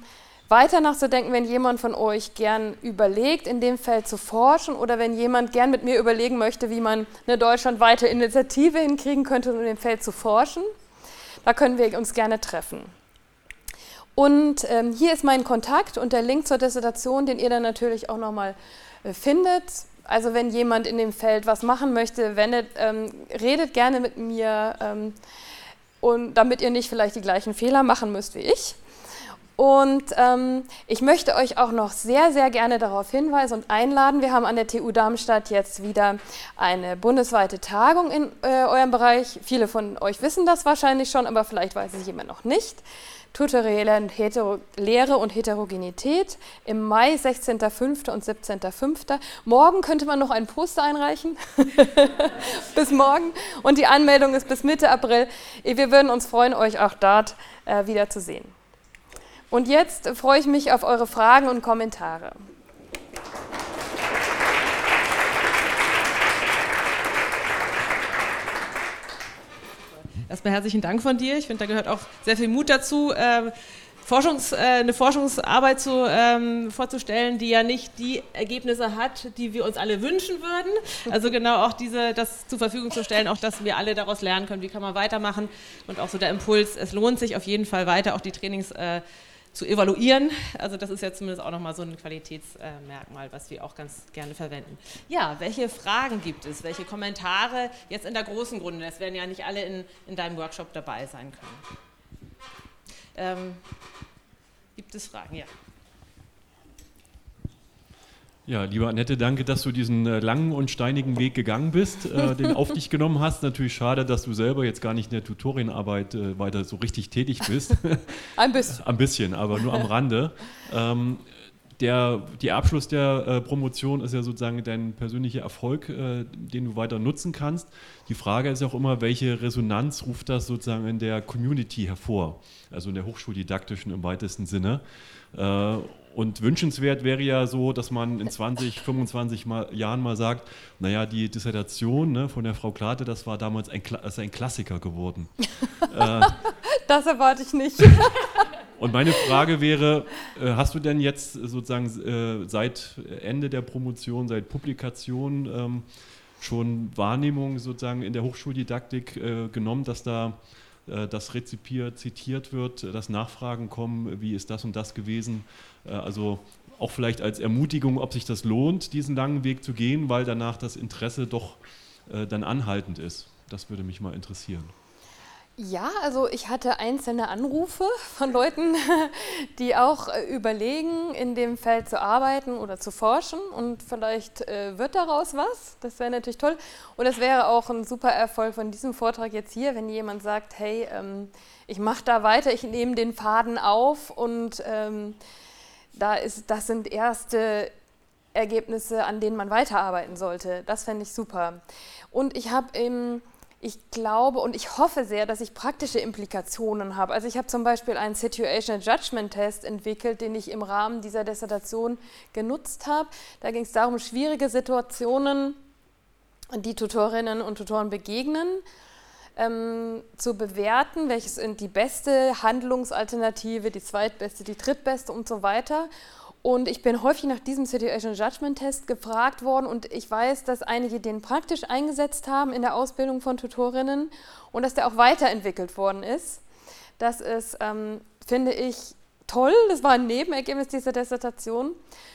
weiter nachzudenken, wenn jemand von euch gern überlegt, in dem Feld zu forschen oder wenn jemand gern mit mir überlegen möchte, wie man eine deutschlandweite Initiative hinkriegen könnte, um in dem Feld zu forschen. Da können wir uns gerne treffen. Und ähm, hier ist mein Kontakt und der Link zur Dissertation, den ihr dann natürlich auch nochmal äh, findet. Also wenn jemand in dem Feld was machen möchte, wendet, ähm, redet gerne mit mir, ähm, und damit ihr nicht vielleicht die gleichen Fehler machen müsst wie ich. Und ähm, ich möchte euch auch noch sehr, sehr gerne darauf hinweisen und einladen. Wir haben an der T U Darmstadt jetzt wieder eine bundesweite Tagung in äh, eurem Bereich. Viele von euch wissen das wahrscheinlich schon, aber vielleicht weiß es jemand noch nicht. Tutorielle und Hetero- Lehre und Heterogenität im Mai, sechzehnten fünften und siebzehnten fünften Morgen könnte man noch ein Poster einreichen, bis morgen. Und die Anmeldung ist bis Mitte April. Wir würden uns freuen, euch auch dort äh, wieder zu sehen. Und jetzt freue ich mich auf eure Fragen und Kommentare. Erstmal herzlichen Dank von dir. Ich finde, da gehört auch sehr viel Mut dazu, äh, Forschungs, äh, eine Forschungsarbeit zu, ähm, vorzustellen, die ja nicht die Ergebnisse hat, die wir uns alle wünschen würden. Also genau auch diese, das zur Verfügung zu stellen, auch dass wir alle daraus lernen können, wie kann man weitermachen. Und auch so der Impuls, es lohnt sich auf jeden Fall weiter, auch die Trainings äh, zu evaluieren. Also das ist ja zumindest auch nochmal so ein Qualitätsmerkmal, was wir auch ganz gerne verwenden. Ja, welche Fragen gibt es? Welche Kommentare jetzt in der großen Runde? Es werden ja nicht alle in, in deinem Workshop dabei sein können. Ähm, gibt es Fragen? Ja. Ja, liebe Annette, danke, dass du diesen äh, langen und steinigen Weg gegangen bist, äh, den auf dich genommen hast. Natürlich schade, dass du selber jetzt gar nicht in der Tutorienarbeit äh, weiter so richtig tätig bist. Ein bisschen. Ein bisschen, aber nur am Rande. Ähm, der, der Abschluss der äh, Promotion ist ja sozusagen dein persönlicher Erfolg, äh, den du weiter nutzen kannst. Die Frage ist auch immer, welche Resonanz ruft das sozusagen in der Community hervor, also in der hochschuldidaktischen im weitesten Sinne. Äh, Und wünschenswert wäre ja so, dass man in zwanzig, fünfundzwanzig mal, Jahren mal sagt, naja, die Dissertation, ne, von der Frau Klate, das war damals ein, ist ein Klassiker geworden. äh, das erwarte ich nicht. Und meine Frage wäre, äh, hast du denn jetzt sozusagen äh, seit Ende der Promotion, seit Publikation ähm, schon Wahrnehmung sozusagen in der Hochschuldidaktik äh, genommen, dass da äh, das rezipiert, zitiert wird, dass Nachfragen kommen, wie ist das und das gewesen? Äh, also auch vielleicht als Ermutigung, ob sich das lohnt, diesen langen Weg zu gehen, weil danach das Interesse doch äh, dann anhaltend ist. Das würde mich mal interessieren. Ja, also ich hatte einzelne Anrufe von Leuten, die auch äh, überlegen, in dem Feld zu arbeiten oder zu forschen und vielleicht äh, wird daraus was. Das wäre natürlich toll. Und es wäre auch ein super Erfolg von diesem Vortrag jetzt hier, wenn jemand sagt, hey, ähm, ich mache da weiter, ich nehme den Faden auf und ähm, da ist, das sind erste Ergebnisse, an denen man weiterarbeiten sollte. Das fände ich super. Und ich habe im Ich glaube und ich hoffe sehr, dass ich praktische Implikationen habe. Also ich habe zum Beispiel einen Situational Judgment Test entwickelt, den ich im Rahmen dieser Dissertation genutzt habe. Da ging es darum, schwierige Situationen, die Tutorinnen und Tutoren begegnen, ähm, zu bewerten, welches sind die beste Handlungsalternative, die zweitbeste, die drittbeste und so weiter. Und ich bin häufig nach diesem Situational Judgment Test gefragt worden und ich weiß, dass einige den praktisch eingesetzt haben in der Ausbildung von Tutorinnen und dass der auch weiterentwickelt worden ist. Das ist, ähm, finde ich, toll. Das war ein Nebenergebnis dieser Dissertation.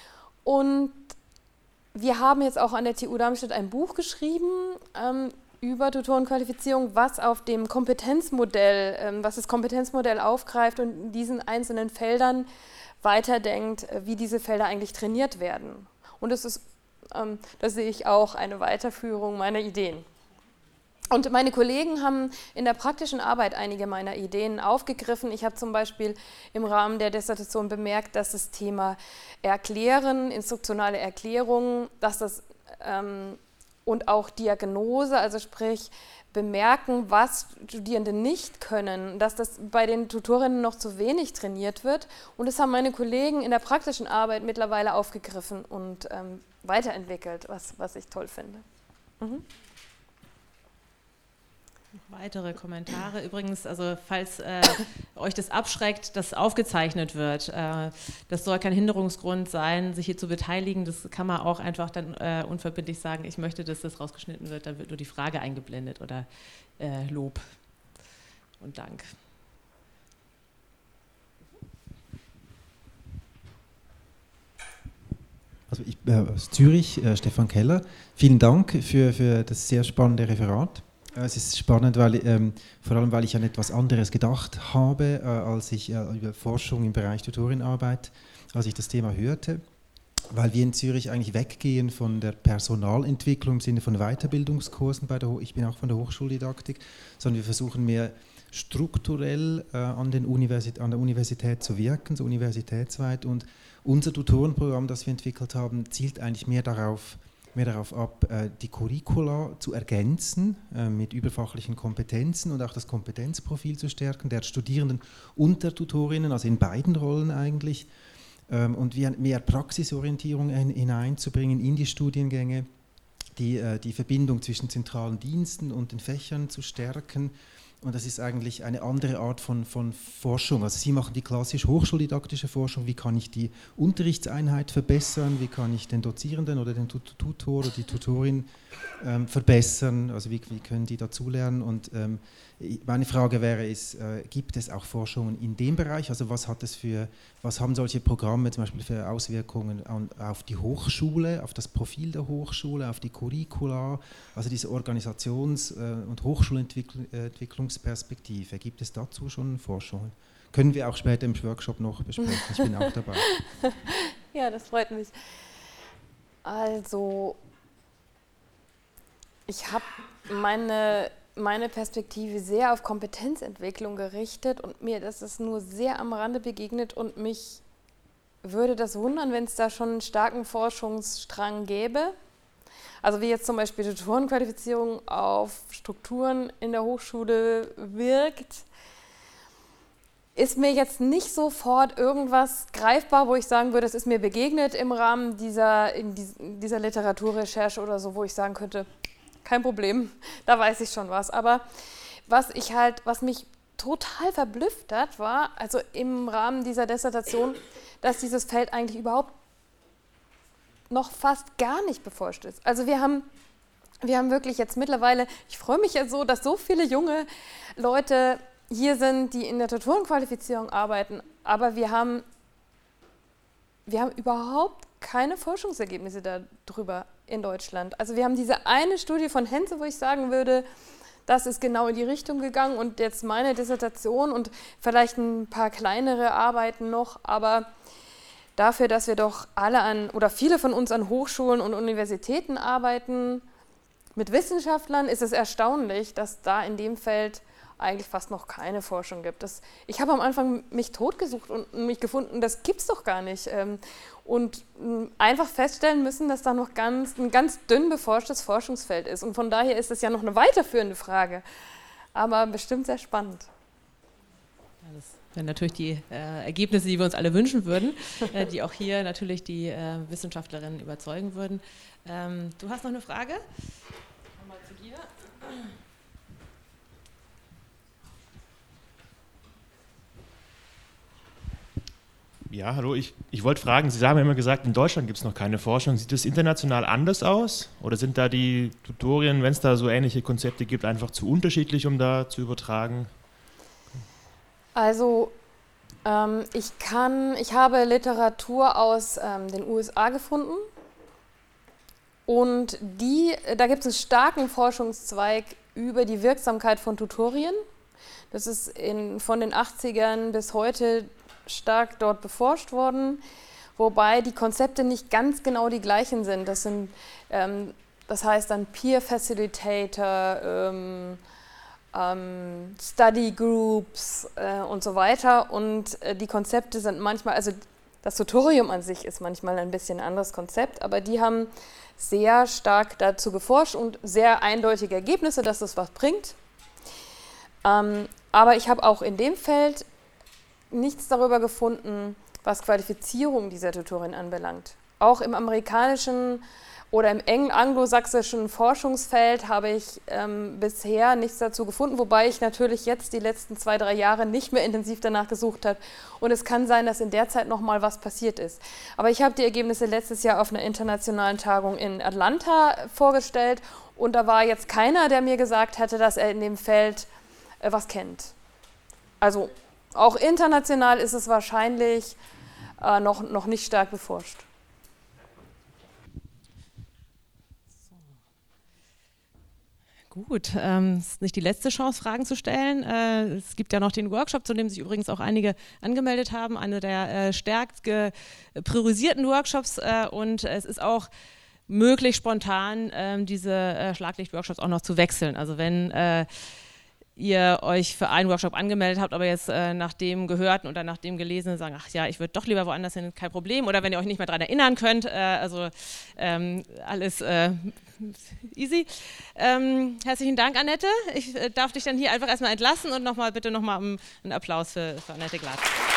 Und wir haben jetzt auch an der T U Darmstadt ein Buch geschrieben ähm, über Tutorenqualifizierung, was auf dem Kompetenzmodell, ähm, was das Kompetenzmodell aufgreift und in diesen einzelnen Feldern weiterdenkt, wie diese Felder eigentlich trainiert werden. Und das ist, ähm, da sehe ich auch eine Weiterführung meiner Ideen. Und meine Kollegen haben in der praktischen Arbeit einige meiner Ideen aufgegriffen. Ich habe zum Beispiel im Rahmen der Dissertation bemerkt, dass das Thema Erklären, instruktionale Erklärung, dass das ähm, und auch Diagnose, also sprich bemerken, was Studierende nicht können, dass das bei den Tutorinnen noch zu wenig trainiert wird. Und das haben meine Kollegen in der praktischen Arbeit mittlerweile aufgegriffen und ähm, weiterentwickelt, was, was ich toll finde. Mhm. Weitere Kommentare. Übrigens, also falls äh, euch das abschreckt, dass aufgezeichnet wird, äh, das soll kein Hinderungsgrund sein, sich hier zu beteiligen. Das kann man auch einfach dann äh, unverbindlich sagen, ich möchte, dass das rausgeschnitten wird, dann wird nur die Frage eingeblendet oder äh, Lob und Dank. Also ich äh, aus Zürich, äh, Stefan Keller. Vielen Dank für, für das sehr spannende Referat. Es ist spannend, weil, ähm, vor allem weil ich an etwas anderes gedacht habe, äh, als ich äh, über Forschung im Bereich Tutorienarbeit, als ich das Thema hörte, weil wir in Zürich eigentlich weggehen von der Personalentwicklung im Sinne von Weiterbildungskursen, bei der Ho- ich bin auch von der Hochschuldidaktik, sondern wir versuchen mehr strukturell äh, an, den Universität, an der Universität zu wirken, so universitätsweit, und unser Tutorenprogramm, das wir entwickelt haben, zielt eigentlich mehr darauf, mehr darauf ab, die Curricula zu ergänzen mit überfachlichen Kompetenzen und auch das Kompetenzprofil zu stärken der Studierenden und der Tutorinnen, also in beiden Rollen eigentlich, und mehr Praxisorientierung hineinzubringen in die Studiengänge, die, die Verbindung zwischen zentralen Diensten und den Fächern zu stärken. Und das ist eigentlich eine andere Art von, von Forschung. Also Sie machen die klassisch hochschuldidaktische Forschung. Wie kann ich die Unterrichtseinheit verbessern? Wie kann ich den Dozierenden oder den Tutor oder die Tutorin ähm, verbessern? Also wie, wie können die dazulernen? Und ähm, meine Frage wäre, ist, äh, gibt es auch Forschungen in dem Bereich? Also was hat es für, was haben solche Programme zum Beispiel für Auswirkungen an, auf die Hochschule, auf das Profil der Hochschule, auf die Curricula, also diese Organisations- äh, und Hochschulentwicklungsperspektive? Gibt es dazu schon Forschungen? Können wir auch später im Workshop noch besprechen. Ich bin auch dabei. Ja, das freut mich. Also, ich habe meine... meine Perspektive sehr auf Kompetenzentwicklung gerichtet und mir das ist nur sehr am Rande begegnet und mich würde das wundern, wenn es da schon einen starken Forschungsstrang gäbe. Also wie jetzt zum Beispiel die Tutorenqualifizierung auf Strukturen in der Hochschule wirkt, ist mir jetzt nicht sofort irgendwas greifbar, wo ich sagen würde, es ist mir begegnet im Rahmen dieser, in dieser Literaturrecherche oder so, wo ich sagen könnte, kein Problem, da weiß ich schon was. Aber was ich halt, was mich total verblüfft hat, war, also im Rahmen dieser Dissertation, dass dieses Feld eigentlich überhaupt noch fast gar nicht beforscht ist. Also wir haben, wir haben wirklich jetzt mittlerweile, ich freue mich ja so, dass so viele junge Leute hier sind, die in der Tutorenqualifizierung arbeiten, aber wir haben, wir haben überhaupt keine Forschungsergebnisse darüber in Deutschland. Also wir haben diese eine Studie von Henze, wo ich sagen würde, das ist genau in die Richtung gegangen und jetzt meine Dissertation und vielleicht ein paar kleinere Arbeiten noch, aber dafür, dass wir doch alle an, oder viele von uns an Hochschulen und Universitäten arbeiten, mit Wissenschaftlern, ist es erstaunlich, dass da in dem Feld eigentlich fast noch keine Forschung gibt. Das, ich habe am Anfang mich totgesucht und mich gefunden, das gibt es doch gar nicht. Und einfach feststellen müssen, dass da noch ganz, ein ganz dünn beforschtes Forschungsfeld ist. Und von daher ist es ja noch eine weiterführende Frage, aber bestimmt sehr spannend. Ja, das wären natürlich die äh, Ergebnisse, die wir uns alle wünschen würden, äh, die auch hier natürlich die äh, Wissenschaftlerinnen überzeugen würden. Ähm, du hast noch eine Frage? Nochmal zu dir. Ja, hallo, ich, ich wollte fragen, Sie haben ja immer gesagt, in Deutschland gibt es noch keine Forschung. Sieht das international anders aus? Oder sind da die Tutorien, wenn es da so ähnliche Konzepte gibt, einfach zu unterschiedlich, um da zu übertragen? Also ähm, ich kann, ich habe Literatur aus ähm, den U S A gefunden und die, da gibt es einen starken Forschungszweig über die Wirksamkeit von Tutorien. Das ist in, von den achtzigern bis heute stark dort beforscht worden, wobei die Konzepte nicht ganz genau die gleichen sind. Das sind, ähm, das heißt dann Peer Facilitator, ähm, ähm, Study Groups äh, und so weiter. Und äh, die Konzepte sind manchmal, also das Tutorium an sich ist manchmal ein bisschen ein anderes Konzept, aber die haben sehr stark dazu geforscht und sehr eindeutige Ergebnisse, dass das was bringt. Ähm, aber ich habe auch in dem Feld nichts darüber gefunden, was Qualifizierung dieser Tutorin anbelangt. Auch im amerikanischen oder im eng anglosächsischen Forschungsfeld habe ich ähm, bisher nichts dazu gefunden, wobei ich natürlich jetzt die letzten zwei, drei Jahre nicht mehr intensiv danach gesucht habe. Und es kann sein, dass in der Zeit noch mal was passiert ist. Aber ich habe die Ergebnisse letztes Jahr auf einer internationalen Tagung in Atlanta vorgestellt und da war jetzt keiner, der mir gesagt hätte, dass er in dem Feld äh, was kennt. Also auch international ist es wahrscheinlich äh, noch, noch nicht stark beforscht. Gut, ähm, es ist nicht die letzte Chance, Fragen zu stellen. Äh, es gibt ja noch den Workshop, zu dem sich übrigens auch einige angemeldet haben, einer der äh, stärkst priorisierten Workshops äh, und es ist auch möglich, spontan äh, diese äh, Schlaglicht-Workshops auch noch zu wechseln. Also wenn äh, ihr euch für einen Workshop angemeldet habt, aber jetzt äh, nach dem Gehörten oder nach dem Gelesenen sagen, ach ja, ich würde doch lieber woanders hin, kein Problem. Oder wenn ihr euch nicht mehr daran erinnern könnt, äh, also ähm, alles äh, easy. Ähm, herzlichen Dank, Annette. Ich äh, darf dich dann hier einfach erstmal entlassen und noch mal, bitte nochmal um einen Applaus für, für Annette Glatt.